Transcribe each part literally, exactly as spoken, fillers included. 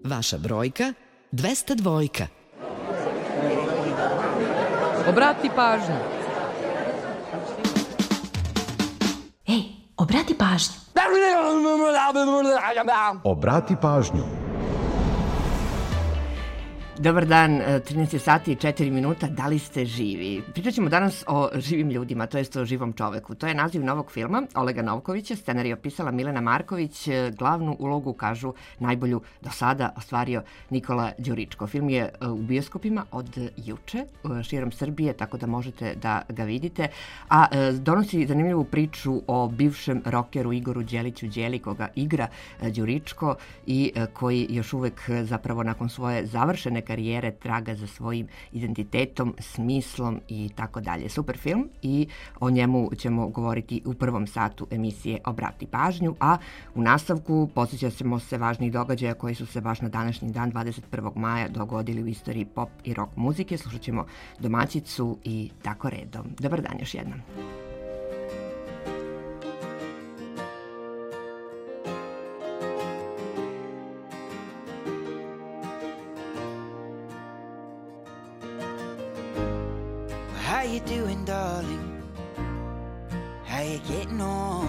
Vaša brojka dvesta dvojka. Obrati pažnju. Ej, obrati pažnju. Obrati pažnju. Dobar dan, trinaest sati i četiri minuta, da li ste živi? Pričat ćemo danas o živim ljudima, to jest o živom čoveku. To je naziv novog filma Olega Novkovića, scenarij opisala Milena Marković, glavnu ulogu, kažu, najbolju do sada ostvario Nikola Đuričko. Film je u bioskopima od juče, širom Srbije, tako da možete da ga vidite, a donosi zanimljivu priču o bivšem rokeru Igoru Đeliću Đeli, koga igra Đuričko i koji još uvek zapravo nakon svoje završene karijere traga za svojim identitetom, smislom i tako dalje. Super film i o njemu ćemo govoriti u prvom satu emisije Obrati pažnju, a u nastavku podsjećat ćemo se važnih događaja koji su se baš na današnji dan, dvadeset prvog maja, dogodili u istoriji pop i rock muzike. Slušat ćemo Domaćicu i tako redom. Dobar dan još jednom. How you doing, darling? How you getting on?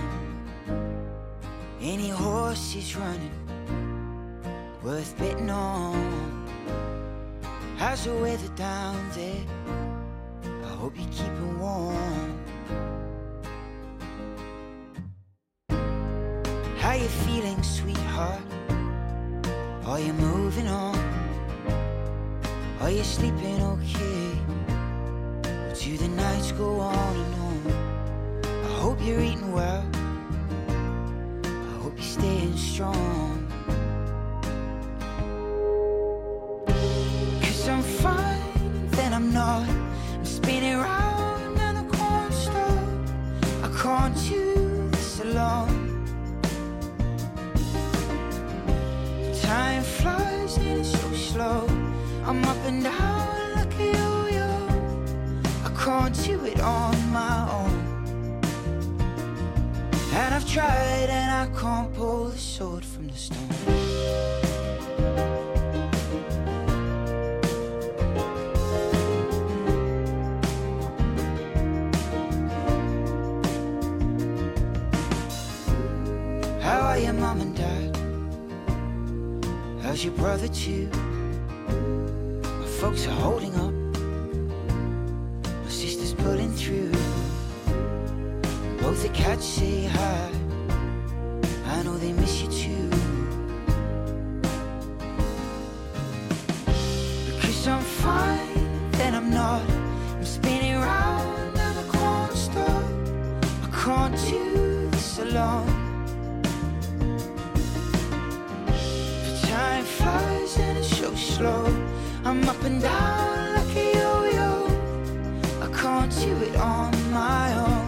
Any horses running worth betting on? How's the weather down there? I hope you're keeping warm. How you feeling, sweetheart? Are you moving on? Are you sleeping okay? Do the nights go on and on? I hope you're eating well. I hope you're staying strong. 'Cause I'm fine, then I'm not. I'm spinning round in a corn store. I can't do this alone. Time flies and it's so slow. I'm up and down like a yo-yo. Can't do it on my own. And I've tried and I can't pull the sword from the stone. How are your mom and dad? How's your brother too? My folks are holding up, pulling through. Both the cats say hi. I know they miss you too. Because I'm fine, then I'm not. I'm spinning round in a corner store. I can't do this alone. But time flies and it's so slow. I'm up and down like a yo-yo. Can't do it on my own.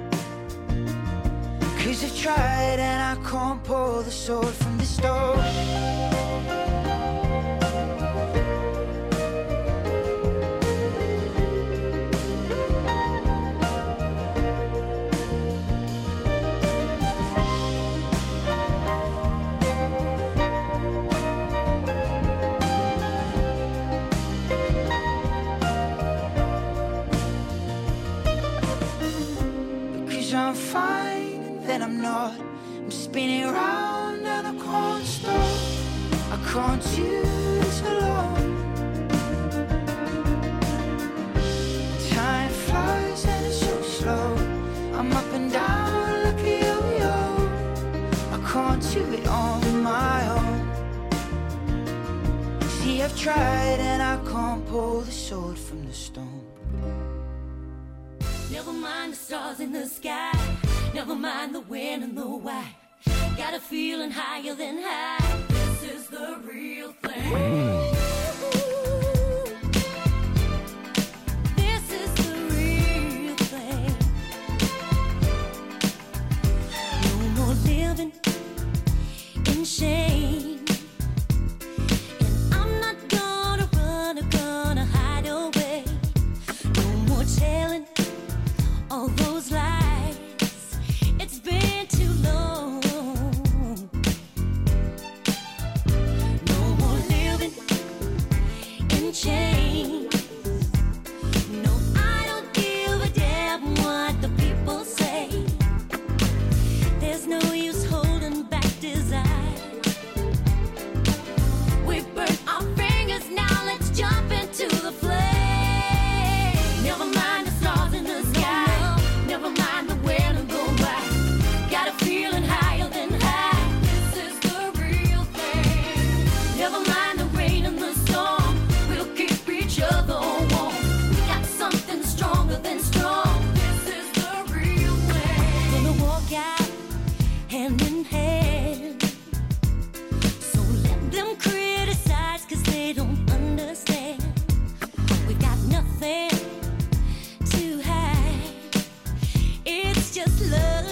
'Cause I've tried and I can't pull the sword from the stone. I'm fine, then I'm not. I'm spinning round in a corn store. I can't do this alone. Time flies and it's so slow. I'm up and down like a yo-yo. I can't do it on my own. See, I've tried and I can't pull the sword from the stone. Never mind the stars in the sky. Never mind the when and the why. Got a feeling higher than high. This is the real thing. This is the real thing. No more living in shame. And I'm not gonna run or gonna hide away. No more telling all those lies. It's been too long. can change. No, I don't give a damn what the people say. There's no use holding back desire. We've burnt our fingers, now let's jump into the flame. Never mind the stars in the sky, never mind the wind and go by. Got a feeling higher than high. This is the real thing. Never mind the rain and the storm, we'll keep each other warm. We got something stronger than strong. This is the real thing. Gonna walk out hand in hand. So let them criticize, cause they don't understand. We got nothing to hide. It's just love.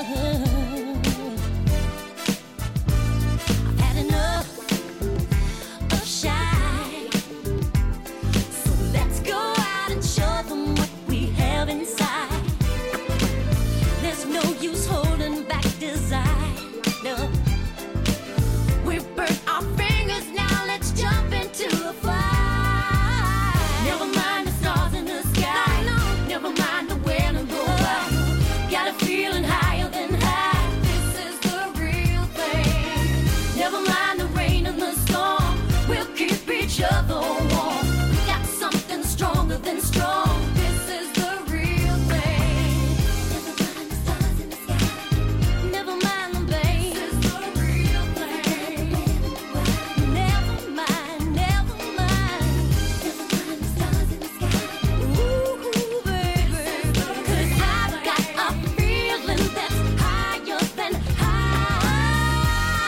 I've had enough of shy. So let's go out and show them what we have inside. There's no use holding back desire. No. We've burnt our fingers, now let's jump into the fire. Never mind the stars in the sky, never mind the wind and go by. Got a feeling higher than high. This is the real thing. Never mind the rain and the storm, we'll keep each other warm. We got something stronger than strong. This is the real thing. Never mind the stars in the sky, never mind the bass. This is the real thing. Never mind, never mind. Never mind the stars in the sky. Ooh, baby. Cause I've got a feeling that's higher than high.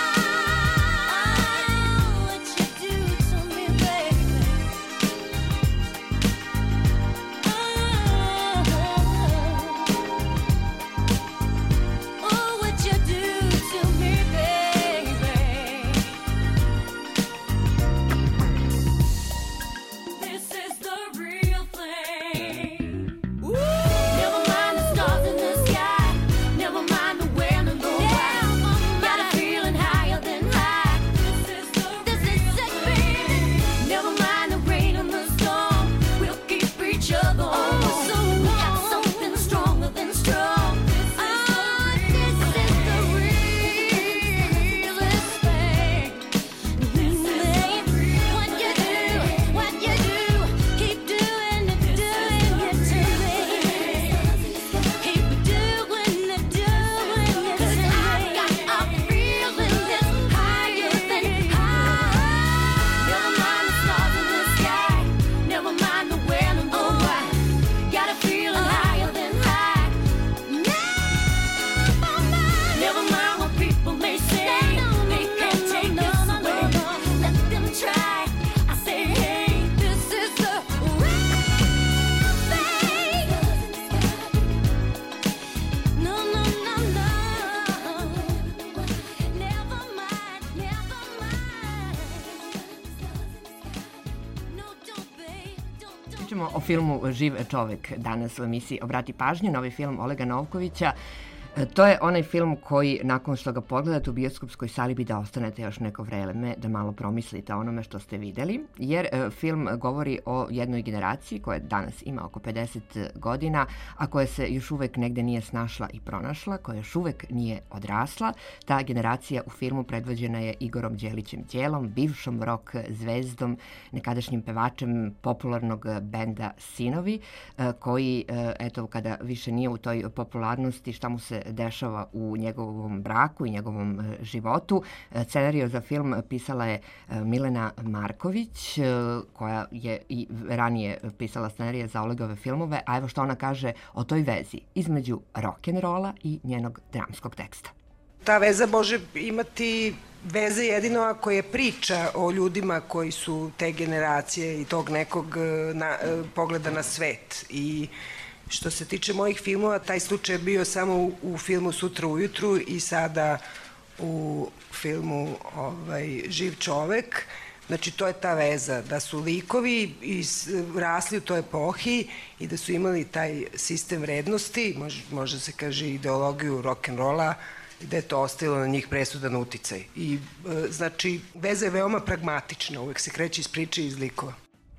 What you do to me, baby. Oh, oh, what you do to me, baby. This is the real thing. Never mind the stars in the sky, never mind the wind and the wind. Got a feeling higher than high. This is the this is it, baby. Never mind the rain and the storm, we'll keep each other warm. So we got something stronger than strong. Oh, this is the realest thing. This is what you do, what you do. Keep doing it, doing it to me. Keep doing it, doing it to me. 'Cause I got a feeling that's higher than high. Never mind the stars in the sky, never mind the wind and the wide. Got a feeling higher than high. Never mind, never mind what people may say. They can't take this away. Let them try. I say, hey, this is the real thing. No, no, no, no. Never mind, never mind. No, don't, babe, don't, don't. Pričamo o filmu Živ čovek danas u emisiji Obrati pažnju, novi film Olega Novkovića. E, To je onaj film koji nakon što ga pogledate u bioskopskoj sali bi da ostanete još neko vreme da malo promislite o onome što ste videli, jer e, film govori o jednoj generaciji koja danas ima oko pedeset godina, a koja se još uvek negde nije snašla i pronašla, koja još uvek nije odrasla. Ta generacija u filmu predvođena je Igorom Đelićem Đelom, bivšom rock zvezdom, nekadašnjim pevačem popularnog benda Sinovi, e, koji, e, eto, kada više nije u toj popularnosti, šta mu se dešava u njegovom braku i njegovom e, životu. E, Scenario za film pisala je e, Milena Marković, e, koja je i ranije pisala scenarije za Olegove filmove, a evo što ona kaže o toj vezi između rock'n'rolla i njenog dramskog teksta. Ta veza može imati veze jedino ako je priča o ljudima koji su te generacije i tog nekog na, pogleda na svet. I što se tiče mojih filmova, taj slučaj je bio samo u, u filmu Sutra ujutru i sada u filmu ovaj, Živ čovek. Znači, to je ta veza, da su likovi iz, rasli u toj epohi i da su imali taj sistem vrednosti, može, može se kaže ideologiju rock'n'rolla, gde je to ostavilo na njih presudan uticaj. I, e, znači, veza je veoma pragmatična, uvek se kreće iz priče i iz likova.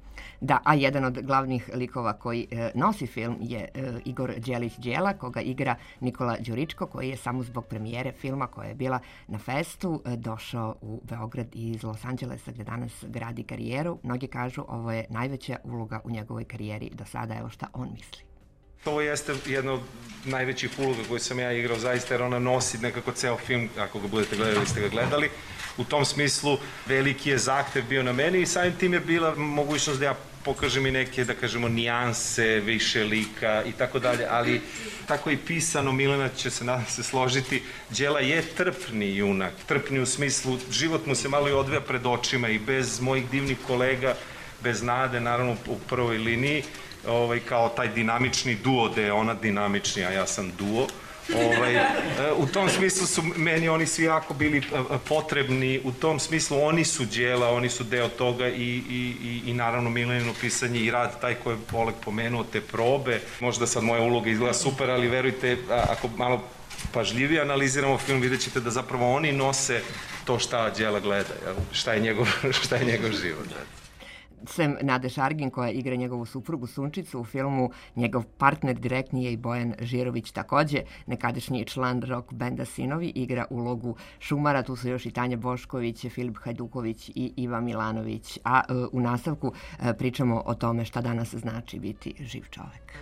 Da, a jedan od glavnih likova koji e, nosi film je e, Igor Đelić-Đela, koga igra Nikola Đuričko, koji je samo zbog premijere filma koja je bila na festu e, došao u Beograd iz Los Angelesa gde danas gradi karijeru. Mnogi kažu ovo je najveća uloga u njegovoj karijeri do sada, evo šta on misli. Ovo jeste jedna od najvećih uloga koju sam ja igrao zaista, jer ona nosi nekako ceo film, ako ga budete gledali, ste ga gledali. U tom smislu veliki je zahtev bio na meni i samim tim je bila mogućnost da ja pokažem i neke, da kažemo, nijanse, više lika i tako dalje, ali tako i pisano, Milena će se nadam se složiti, Đela je trpni junak, trpni u smislu, život mu se malo i odvija pred očima i bez mojih divnih kolega, bez Nade, naravno u prvoj liniji, ovaj, kao taj dinamični duo, da je ona dinamični, a ja sam duo. Ovaj, u tom smislu su meni oni svi jako bili potrebni, u tom smislu oni su Đela, oni su deo toga i, i, i, i naravno Milenino pisanje i rad, taj koji je Oleg pomenuo, te probe. Možda sad moja uloga izgleda super, ali verujte, ako malo pažljivije analiziramo film, vidjet ćete da zapravo oni nose to šta Đela gleda, šta je njegov, šta je njegov život. Sem Nade Šargin, koja igra njegovu suprugu Sunčicu u filmu, njegov partner direktni je i Bojan Žirović, takođe nekadašnji član rock benda Sinovi, igra ulogu šumara. Tu su još i Tanja Bošković, Filip Hajduković i Iva Milanović. A u nastavku pričamo o tome šta danas znači biti živ čovek.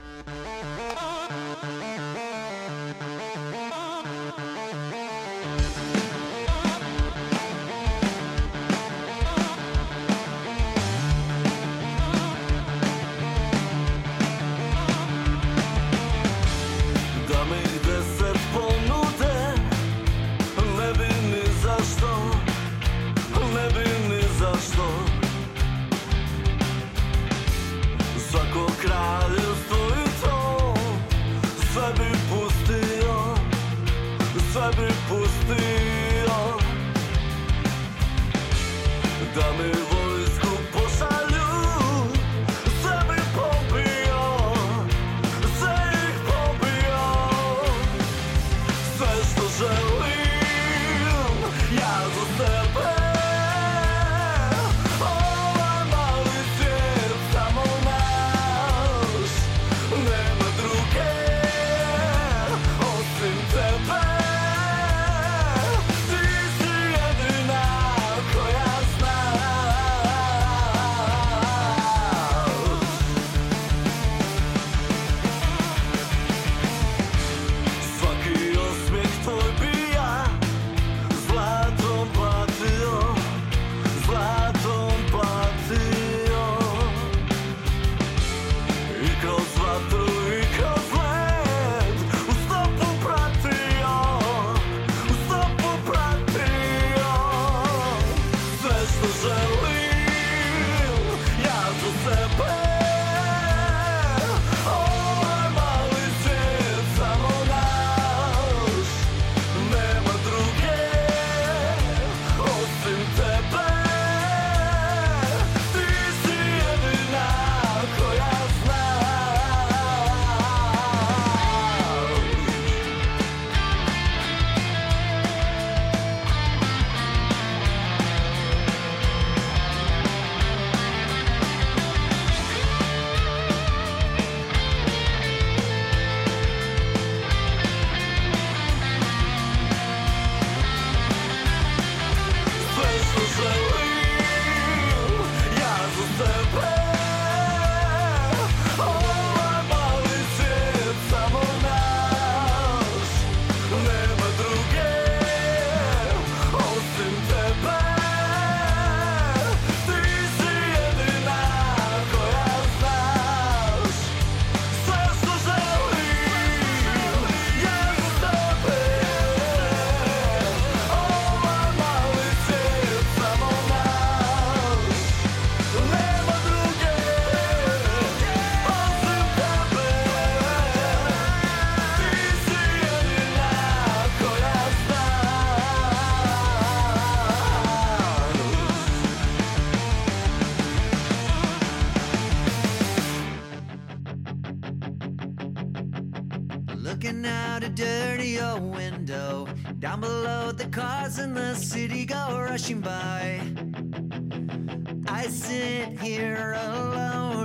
Looking out a dirty old window, down below the cars in the city go rushing by. I sit here alone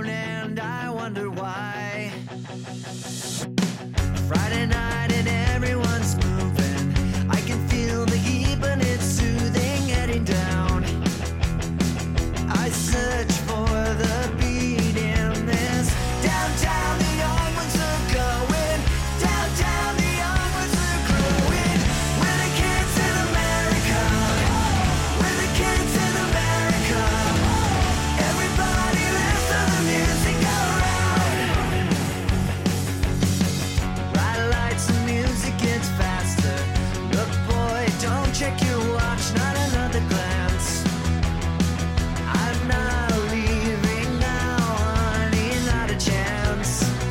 wonder why. Friday night and everyone's moving. I can feel the heat, but it's soothing, heading down. I search for the beat in this downtown. The young ones are going downtown. The young ones are growing. We're the kids in America. We're the kids in America. Everybody listen to the music around. Bright lights, the music gets faster. Look, boy, don't check your watch. Not another glance. I'm not leaving now, honey, not a chance.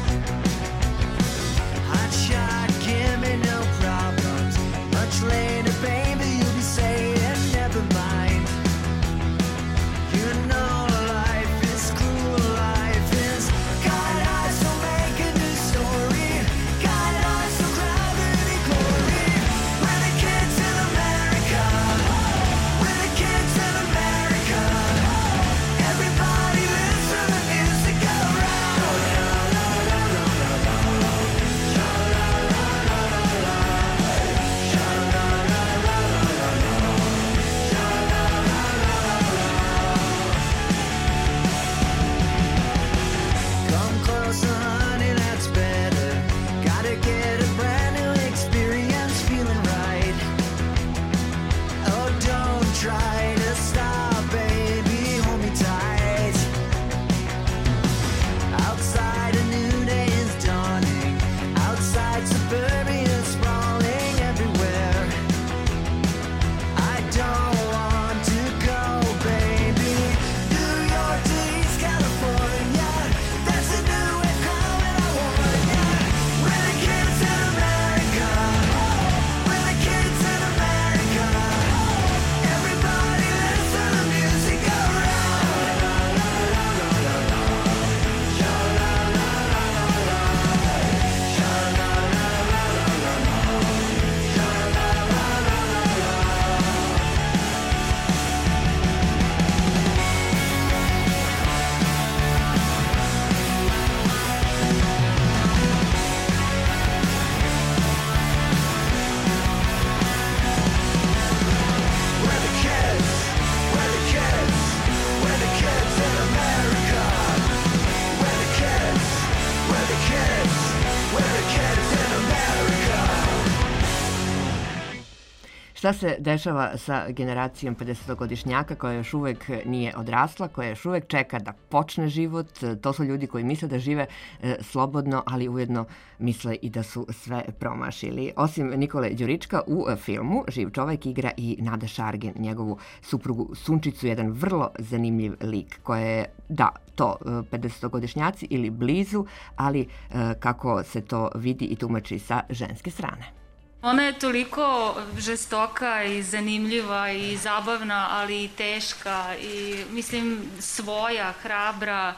Hot shot, give me no problems. Much later, baby, you'll be saying never mind. You know life is cruel, life is got eyes, so make a new story. Got eyes, so crowd any glory. We're the kids in America. We're the kids in America. Everybody listen to the music come closer, honey, that's better. Gotta get a brand new experience, feeling right. Oh, don't try to stop, baby, hold me tight. Outside a new day is dawning. Outside suburbia sprawling everywhere. I don't want to go, baby. New York to East California. That's a new way coming, I warn ya. We're the kids in America. We're the kids in America. Everybody listen to music We're the kids, we're the kids, we're the kids in America. We're the kids, we're the kids, we're the kids in America. Šta se dešava sa generacijom pedesetogodišnjaka koja još uvek nije odrasla, koja još uvek čeka da počne život? To su ljudi koji misle da žive e, slobodno, ali ujedno misle i da su sve promašili. Osim Nikole Đurička, u e, filmu Živ čovek igra i Nada Šargin, njegovu suprugu Sunčicu, jedan vrlo zanimljiv lik koja je, da, to e, pedesetogodišnjaci ili blizu, ali e, kako se to vidi i tumači sa ženske strane. Ona je toliko žestoka i zanimljiva i zabavna, ali i teška i, mislim, svoja, hrabra,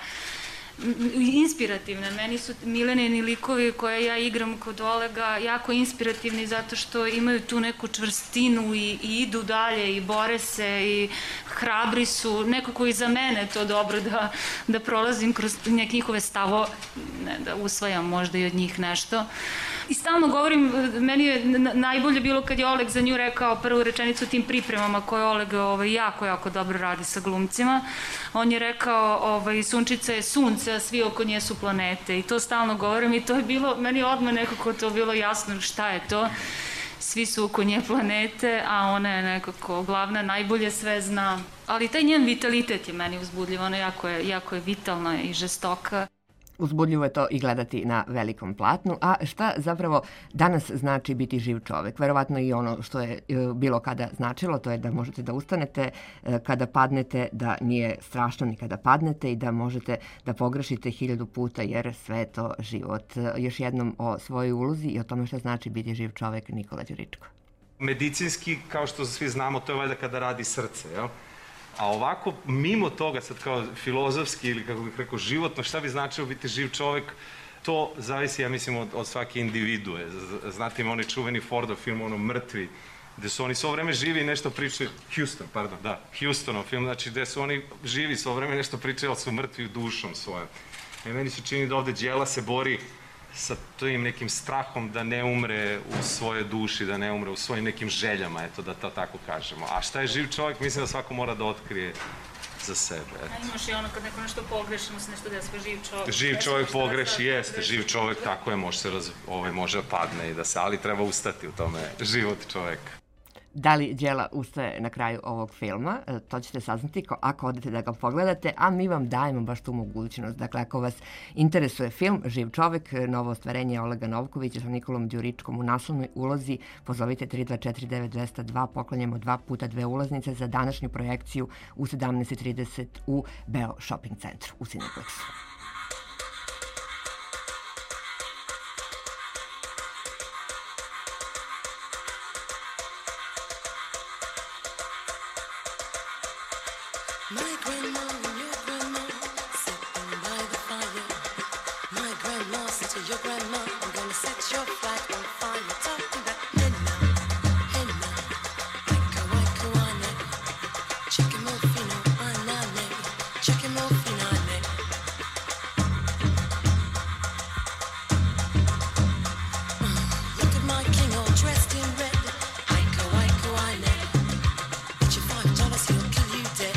inspirativna. Meni su Milenini likovi koje ja igram kod Olega jako inspirativni zato što imaju tu neku čvrstinu i, i idu dalje i bore se i hrabri su. Nekako i za mene to dobro da, da prolazim kroz neke njihove stavo, ne, da usvajam možda i od njih nešto. I stalno govorim, meni je najbolje bilo kad je Oleg za nju rekao prvu rečenicu u tim pripremama koje Oleg ovaj, jako, jako dobro radi sa glumcima. On je rekao, ovaj, Sunčica je sunce, a svi oko nje su planete. I to stalno govorim i to je bilo, meni je odmah nekako to bilo jasno šta je to. Svi su oko nje planete, a ona je nekako glavna, najbolje sve zna. Ali taj njen vitalitet je meni uzbudljiv, ona jako je, jako je vitalna i žestoka. Uzbudljivo je to i gledati na velikom platnu. A šta zapravo danas znači biti živ čovek? Verovatno i ono što je bilo kada značilo, to je da možete da ustanete kada padnete, da nije strašno ni kada padnete i da možete da pogrešite hiljadu puta jer sve je to život. Još jednom o svojoj ulozi i o tome šta znači biti živ čovek, Nikola Đuričko. Medicinski, kao što svi znamo, to je valjda kada radi srce, jel? A ovako, mimo toga, sad kao filozofski ili kako bih rekao životno, šta bi značilo biti živ čovek, to zavisi, ja mislim, od, od svake individue. Znate im onaj čuveni Fordov film, ono Mrtvi, gde su oni svo vreme živi i nešto pričaju, Houston, pardon, da, Houstonov film, znači gde su oni živi svo vreme nešto pričaju, ali su mrtvi dušom svojom. I meni se čini da ovde Đela se bori sa tim nekim strahom da ne umre u svojoj duši, da ne umre u svojim nekim željama, eto, da to tako kažemo. A šta je živ čovjek, mislim da svako mora da otkrije za sebe. Eto. A imaš i ono kad neko nešto pogreši, mu se nešto desi, pa živ čovjek. Živ čovjek pogreši, jeste, živ čovjek, tako je, može se raz, ovaj, može padne i da se, ali treba ustati u tome, život čovjeka. Da li Đela ustaje na kraju ovog filma, e, to ćete saznati ko- ako odete da ga pogledate, a mi vam dajemo baš tu mogućnost. Dakle, ako vas interesuje film Živ čovek, novo ostvarenje Olega Novkovića sa Nikolom Đuričkom u naslovnoj ulozi, pozovite tri dva četiri devet dva zero dva, poklanjamo dva puta dve ulaznice za današnju projekciju u sedamnaest i trideset u Beo Shopping centru u Cineplexu. My grandma and your grandma sitting by the fire. My grandma said to your grandma, I'm gonna set your flag on fire. Talking about henna, henna, wicka wicka wane, chicken morfino, anane, chicken morfino, ane. Look at my king all dressed in red, wicka wicka wane. Bet you five dollars he'll kill you dead.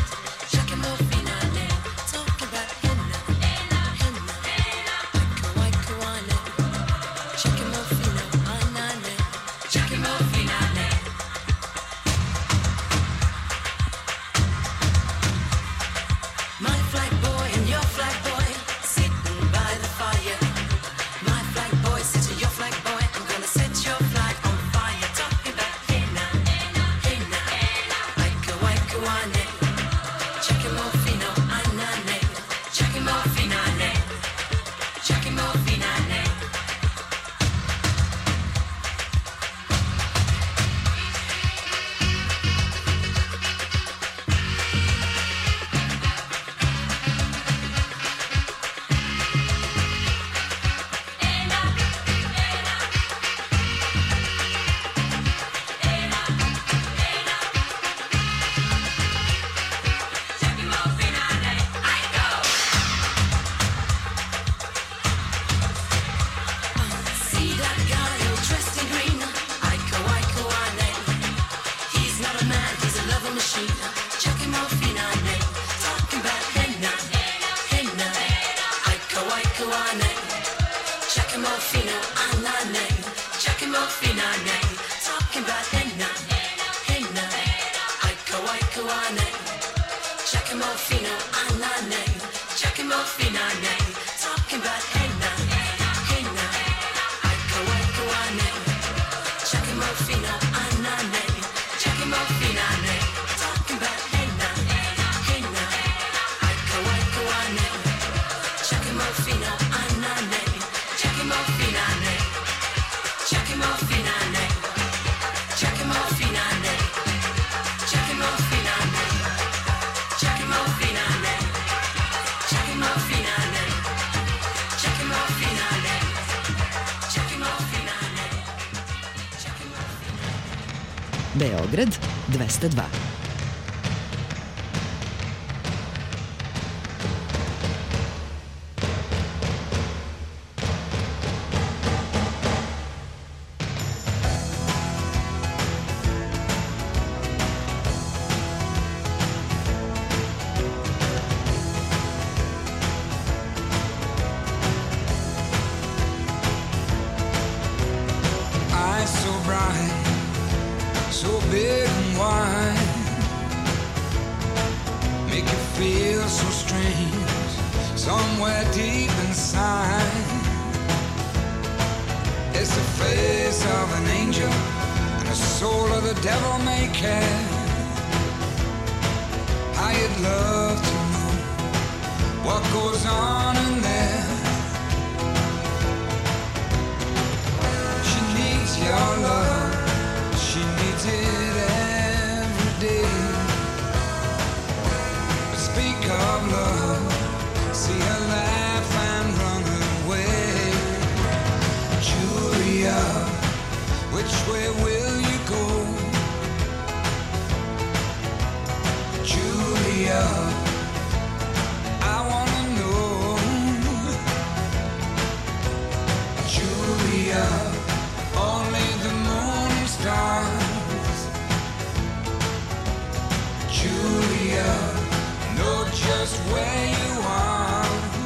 Beograd dvesta dva. Julia, I wanna know just where you are.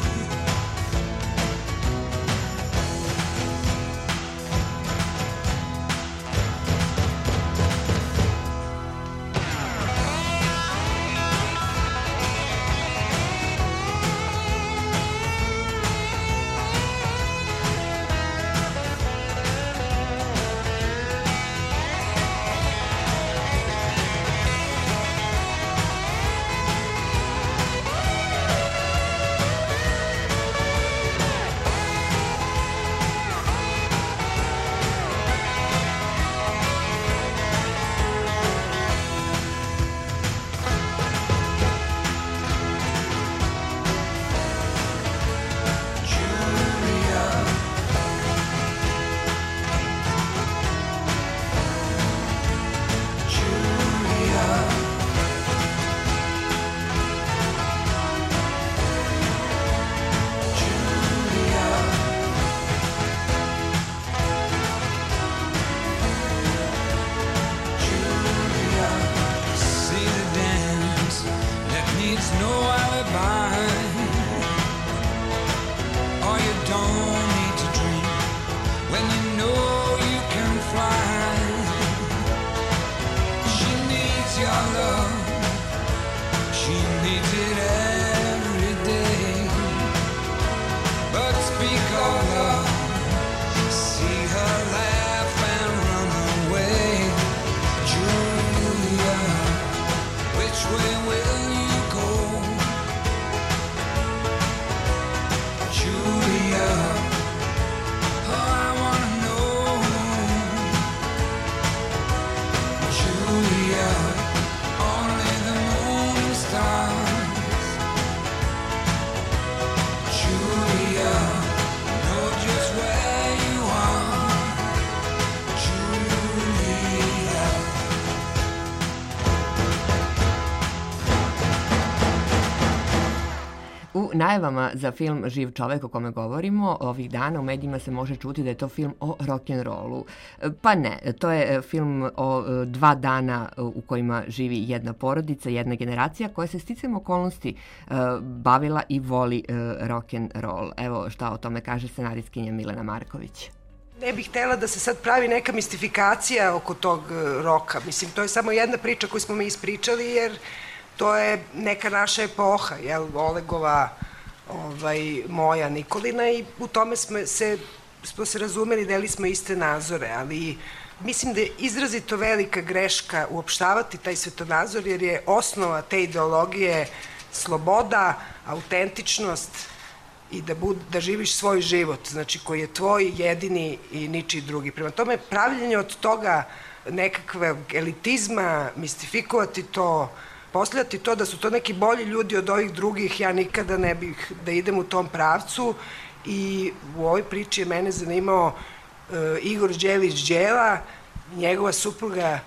U najavama za film Živ čovek o kome govorimo, ovih dana u medijima se može čuti da je to film o rock'n'rollu. Pa ne, to je film o dva dana u kojima živi jedna porodica, jedna generacija koja se sticajem okolnosti bavila i voli rock'n'roll. Evo šta o tome kaže scenaristkinja Milena Marković. Ne bih htela da se sad pravi neka mistifikacija oko tog roka. Mislim, to je samo jedna priča koju smo mi ispričali, jer to je neka naša epoha, jel, Olegova, ovaj, moja, Nikolina, i u tome smo se, smo se razumeli, deli smo iste nazore, ali mislim da je izrazito velika greška uopštavati taj svetonazor, jer je osnova te ideologije sloboda, autentičnost i da, bud, da živiš svoj život, znači koji je tvoj jedini i ničiji drugi. Prema tome, pravljenje od toga nekakvog elitizma, mistifikovati to, postavljati to da su to neki bolji ljudi od ovih drugih, ja nikada ne bih da idem u tom pravcu, i u ovoj priči je mene zanimao uh, Igor Đelić Đela, njegova supruga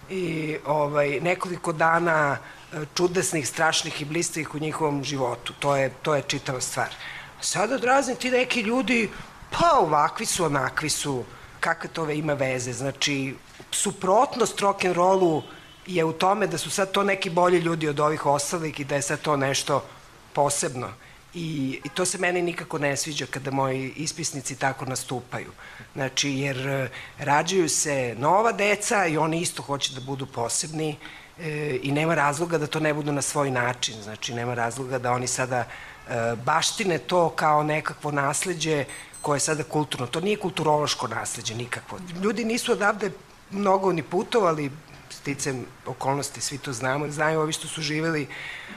i ovaj, nekoliko dana uh, čudesnih, strašnih i blistavih u njihovom životu. To je, to je čitava stvar. Sada odrazni ti neki ljudi, pa ovakvi su, onakvi su, kakve to ima veze, znači suprotnost rock'n'rollu je u tome da su sad to neki bolji ljudi od ovih ostalih i da je sad to nešto posebno. I, i to se meni nikako ne sviđa kada moji ispisnici tako nastupaju. Znači, jer rađaju se nova deca i oni isto hoće da budu posebni e, i nema razloga da to ne budu na svoj način. Znači, nema razloga da oni sada e, baštine to kao nekakvo nasleđe koje je sada kulturno. To nije kulturološko nasleđe nikakvo. Ljudi nisu odavde mnogo ni putovali, sticem okolnosti, svi to znamo, znaju ovi što su živeli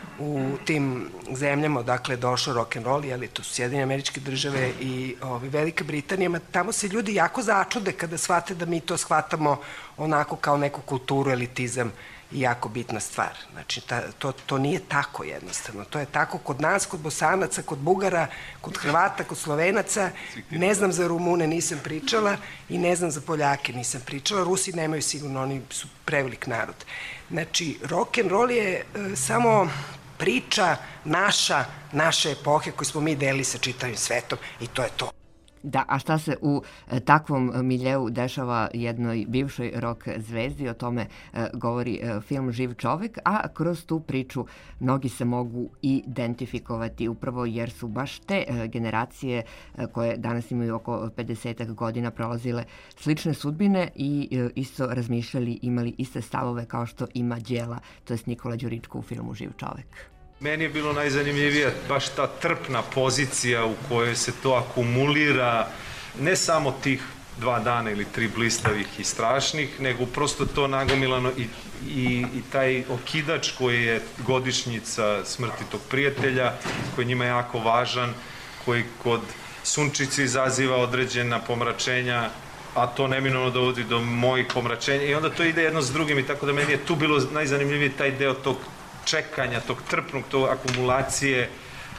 u tim zemljama, odakle je došao rock'n'roll, jeli, to su Sjedinjene Američke Države i ovi, Velika Britanija, tamo se ljudi jako začude kada shvate da mi to shvatamo onako kao neku kulturu, elitizam i jako bitna stvar. Znači, ta, to, to nije tako jednostavno. To je tako kod nas, kod Bosanaca, kod Bugara, kod Hrvata, kod Slovenaca. Ne znam za Rumune, nisam pričala, i ne znam za Poljake, nisam pričala. Rusi nemaju sigurno, oni su prevelik narod. Znači, rock'n'roll je e, samo priča naša, naše epohe koju smo mi delili sa čitavim svetom, i to je to. Da, a šta se u e, takvom miljeu dešava jednoj bivšoj rock zvezdi, o tome e, govori e, film Živ čovek, a kroz tu priču mnogi se mogu identifikovati upravo jer su baš te e, generacije e, koje danas imaju oko pedesetak godina prolazile slične sudbine i e, isto razmišljali, imali iste stavove kao što ima Đela, to jest Nikola Đuričko u filmu Živ čovek. Meni je bilo najzanimljivija baš ta trpna pozicija u kojoj se to akumulira, ne samo tih dva dana ili tri blistavih i strašnih, nego prosto to nagomilano i, i, i taj okidač koji je godišnjica smrti tog prijatelja, koji je njima jako važan, koji kod Sunčice izaziva određena pomračenja, a to neminovno dovodi do mojih pomračenja i onda to ide jedno s drugim i tako da meni je tu bilo najzanimljiviji taj deo tog čekanja, tog trpnog, tog akumulacije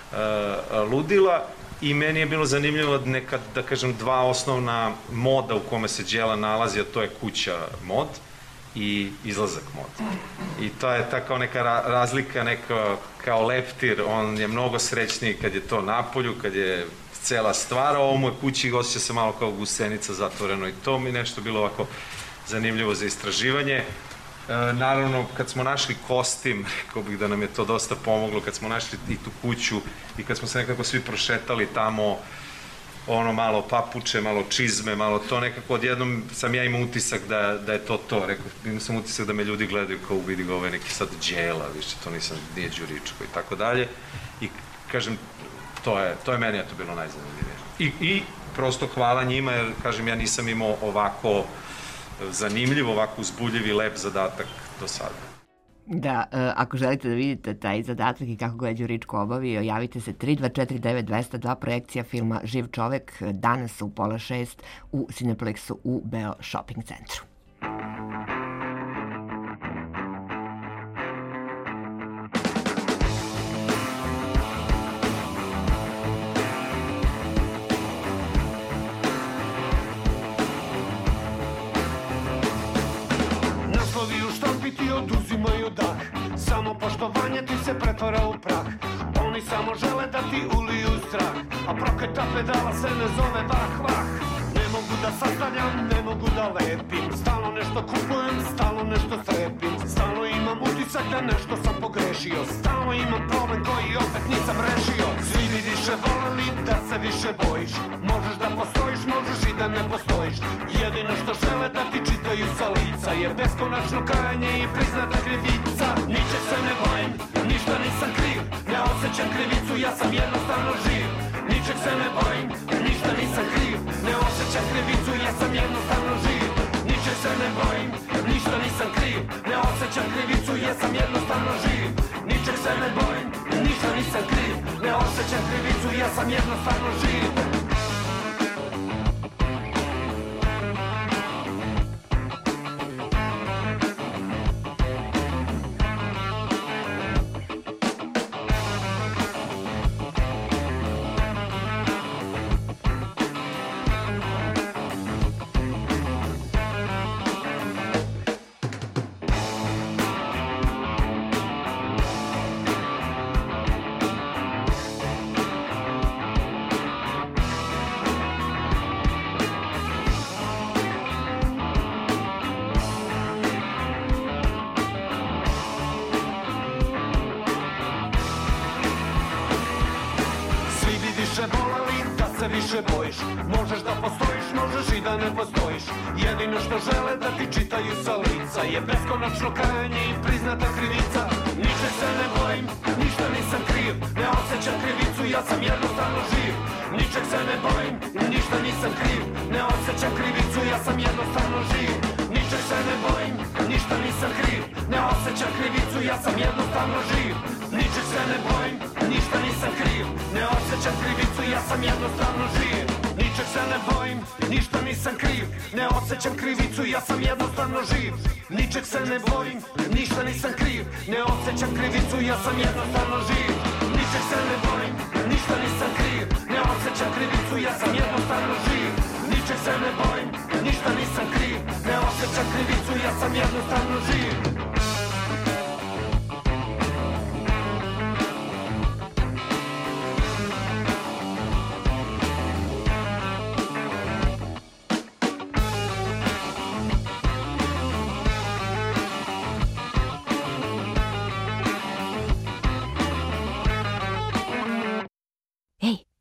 uh, ludila i meni je bilo zanimljivo neka, da kažem, dva osnovna moda u kome se Đela nalazi, a to je kuća mod i izlazak mod. I to je ta kao neka ra razlika, neka kao leptir, on je mnogo srećniji kad je to napolju, kad je cela stvar, a ovo mu je kući i osjeća se malo kao gusenica zatvoreno i to mi nešto bilo ovako zanimljivo za istraživanje. E, naravno, kad smo našli kostim, rekao bih da nam je to dosta pomoglo, kad smo našli i tu kuću i kad smo se nekako svi prošetali tamo, ono malo papuče, malo čizme, malo to, nekako odjednom sam ja imao utisak da, da je to to, rekao, imao sam utisak da me ljudi gledaju kao vidi ga ovaj neki sad Đela, više to nisam, nije Đuričko i tako dalje i kažem, to je, to je meni to bilo najzanimljivije. I, I prosto hvala njima jer, kažem, ja nisam imao ovako zanimljiv, ovako uzbudljiv i lep zadatak do sada. Da, e, ako želite da vidite taj zadatak i kako ga je Đuričko obavio, javite se tri dva četiri devet dva zero dva, projekcija filma Živ čovek, danas u pola šest u Cineplexu u Beo Shopping centru. Oduzimaju dah, samo poštovanje ti se pretvara u prah. Oni samo žele da ti uliju strah, a proketa pedala se ne zove vah vah. Ne mogu da sastavljam, ne mogu da lepim, stalno nešto kupujem, stalno nešto strepim, stalno imam utisak da nešto sam pogrešio, stalno imam problem koji opet nisam rešio. Svi bi više voleli da se više bojiš, možeš da postojiš, možeš i da ne postojiš. Jedino što žele da ti čitaju sa lica je beskonačno kajanje i priznata krivica. Ničeg se ne bojim, ništa nisam kriv, ne osjećam krivicu, ja sam jednostavno živ. Ničeg se ne bojim, ništa nisam kriv, ne osjećam krivicu, ja sam jednostavno živ. Ničeg se ne bojim, ništa nisam kriv, ne osjećam krivicu, ja sam jednostavno živ. Ničeg se ne bojim, ništa nisam kriv, ne osjećam krivicu, ja sam jednostavno živ. Više bojiš, možeš da postojiš, možeš i da ne postojiš. Jedino što žele da ti čitaju sa lica je beskonačno kajanje i priznata krivica. Ničeg se ne bojim, ništa nisam kriv, ne osjećam krivicu, ja sam jednostavno živ. Ničeg se ne bojim, ništa nisam kriv, ne osjećam krivicu, ja sam jednostavno živ. Ničeg se ne bojim, ništa nisam kriv, ne osjećam krivicu, ja sam jednostavno živ. Ničeg se ne bojim, ništa nisam kriv, ne osjećam krivicu, ja sam jednostavno živ. Ničeg se ne bojim, ništa nisam kriv, ne osjećam krivicu, ja sam jednostavno živ. Ničeg se ne bojim, ništa nisam kriv, ne osjećam krivicu, ja sam jednostavno živ. Ničeg se ne bojim, ništa nisam kriv, ne osjećam krivicu, ja sam jednostavno živ. Ničeg se ne bojim, ništa nisam kriv, ne osjećam krivicu, ja sam jednostavno živ.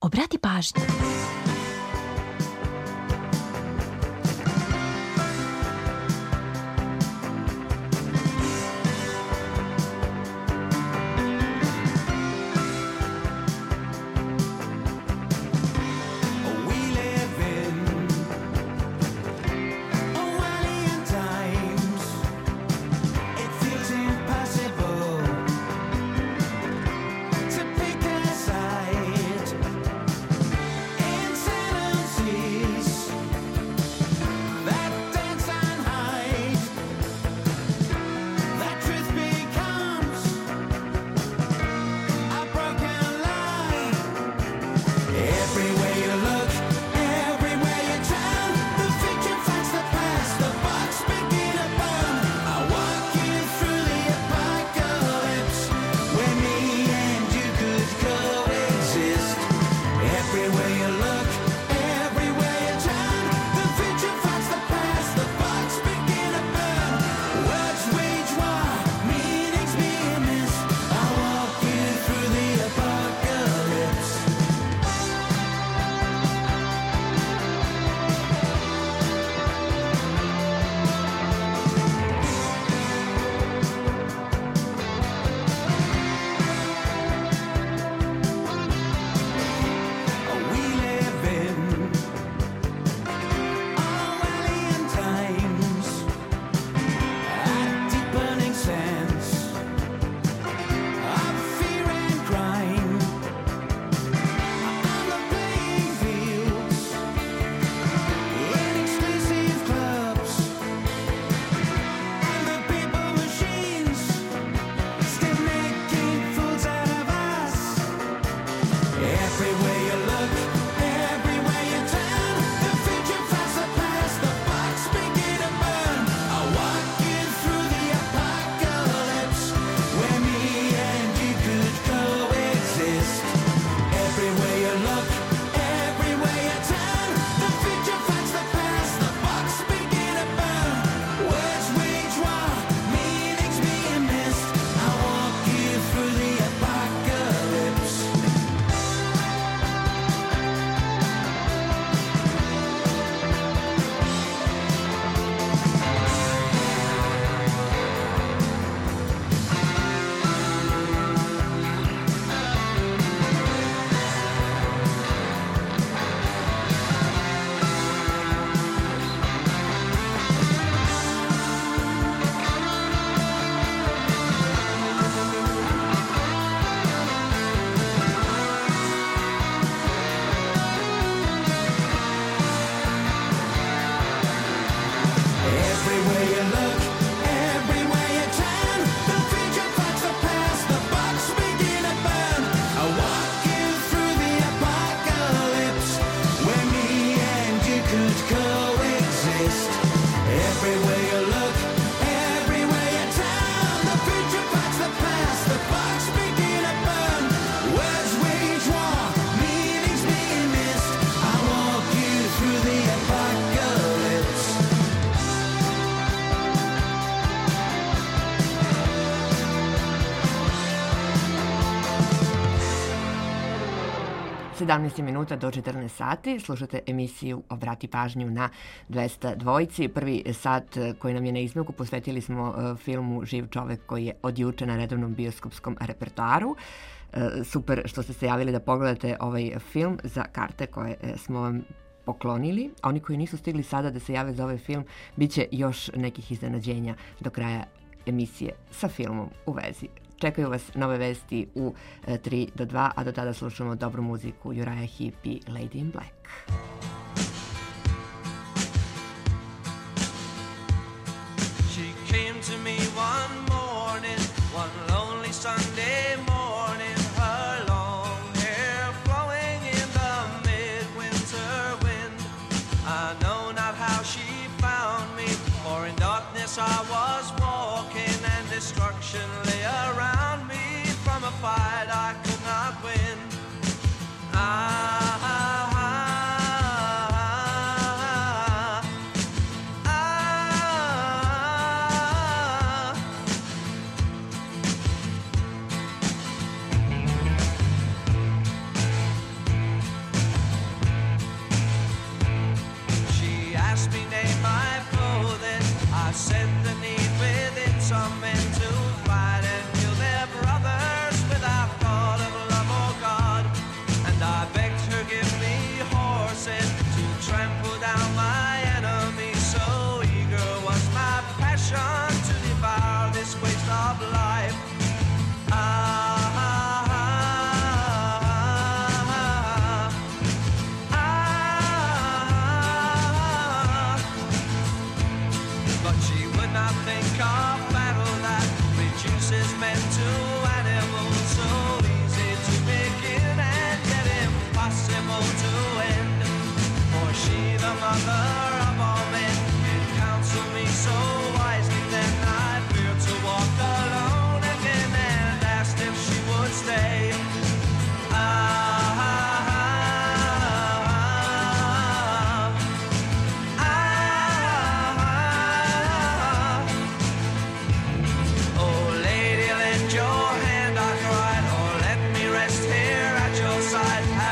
obrati pažnju. sedamnaest minuta do četrnaest sati. Slušate emisiju Obrati pažnju na dvesta dvojici. Prvi sat koji nam je na izmaku posvetili smo filmu Živ čovek koji je od juče na redovnom bioskopskom repertoaru. Super što ste se javili da pogledate ovaj film. Za karte koje smo vam poklonili. A oni koji nisu stigli sada da se jave za ovaj film, bit će još nekih iznenađenja do kraja emisije sa filmom u vezi. Čekaju vas nove vesti u tri do dva, a do tada slušamo dobru muziku Uriah Heep i Lady in Black. She came to me one morning, one lonely Sunday morning, her long hair flowing in the midwinter wind. I know not how she found me, for in darkness I was walking and destruction lay around me. From a fight I could not win. I, I,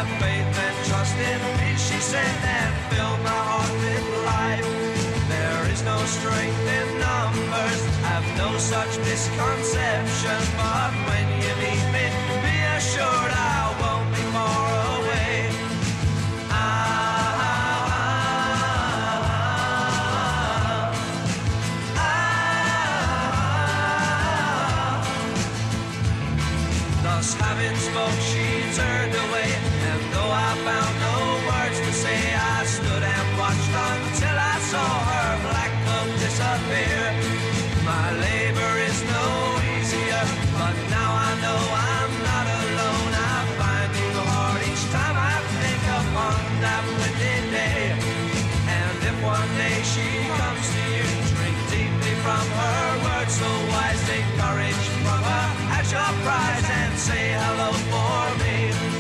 have faith and trust in me, she said, and fill my heart with life. There is no strength in numbers, have no such misconception, but when you meet me, be assured I won't be far away. Thus having spoke, she turned away, and though I found no words to say, I stood and watched until I saw her black cloak disappear. My labor is no easier, but now I know I'm not alone. I find it hard each time I think upon that windy day. And if one day she comes to you, drink deeply from her words so wise, take courage from her at your prize, and say hello for me.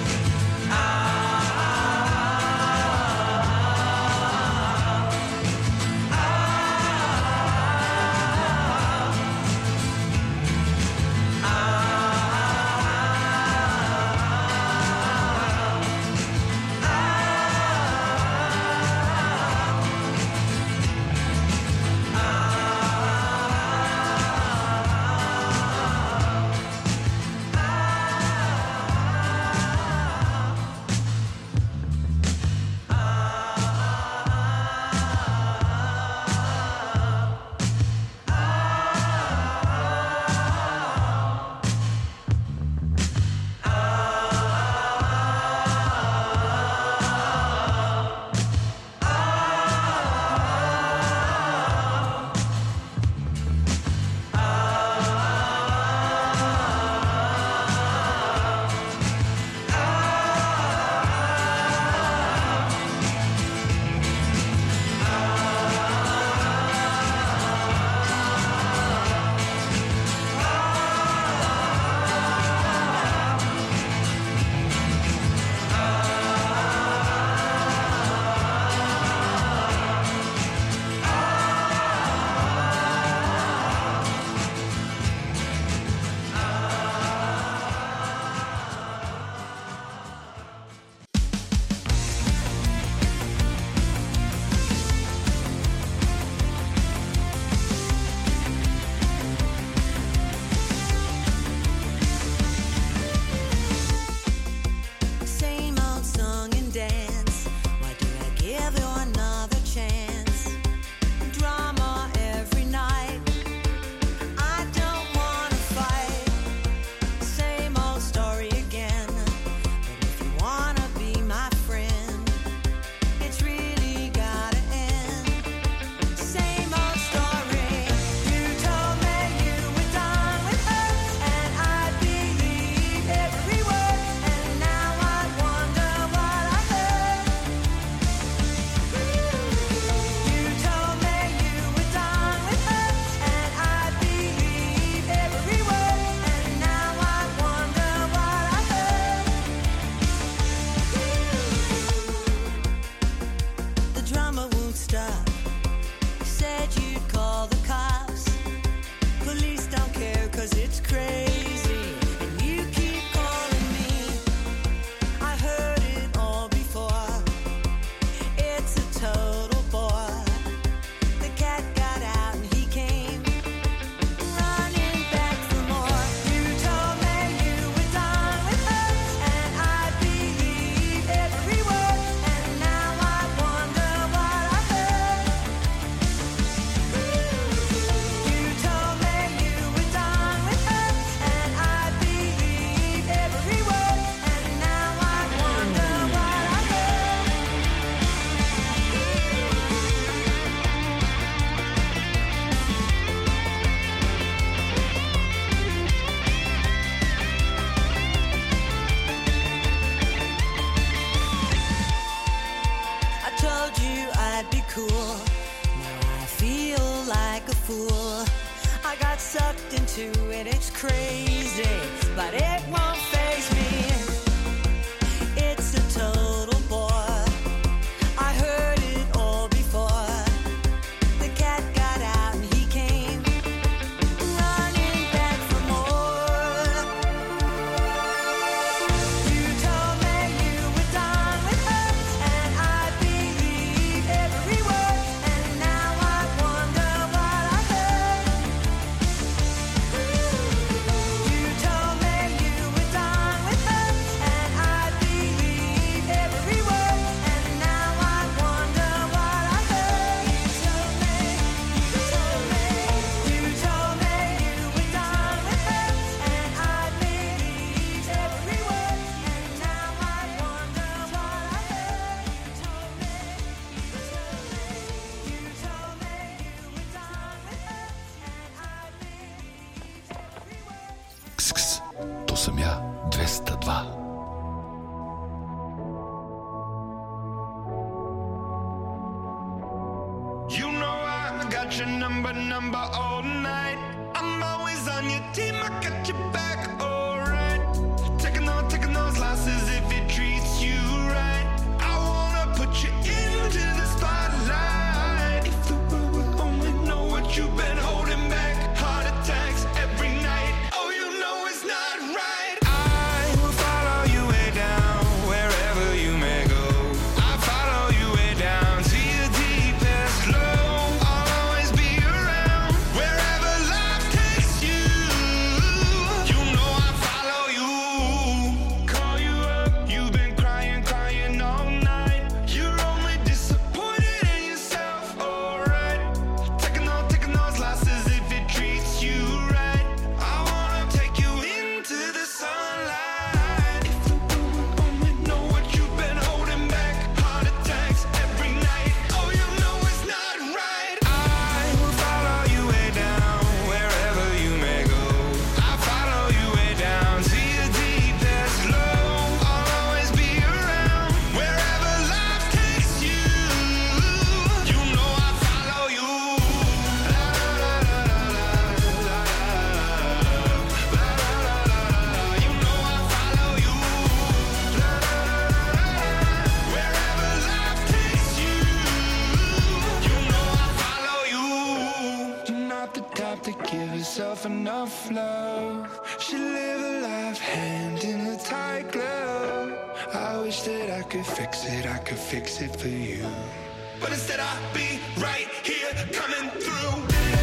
sucked into it, it's crazy, but it won't faze me. It's a total bore. I heard it all before. The cat got out and he came running back for more. You told me you were done. sam ja dvesta dva. You know I got your number, number all night. I'm always on your team, I got your back, alright. Taking those, taking those losses if it treats you right. I wanna put you into the spotlight. If the world would only know what you've been holding back. Heart attacks every night. Oh, you know it's not right. I will follow you way down, wherever you may go. I follow you way down to your deepest low. I'll always be around, wherever life takes you. You know I follow you. Call you up, you've been crying, crying all night. You're only disappointed in yourself, alright. Taking those, taking those losses if it treats you right. I wanna take you into the sunlight. If the world would only know what you've been holding back. Heart attacks every night. Oh, you know it's not right. I will follow you way down, wherever you may go. I follow you way down to your deepest low. I'll always be around, wherever life takes you. You know I follow you. La la la la la la la la la la. You know I follow you. La la la la la. Wherever life takes you. You know I follow you. You're not the type to give yourself enough love. Should live a life hand in a tight glove. I wish that I could fix it, I could fix it for you. But instead I'll be right here coming through.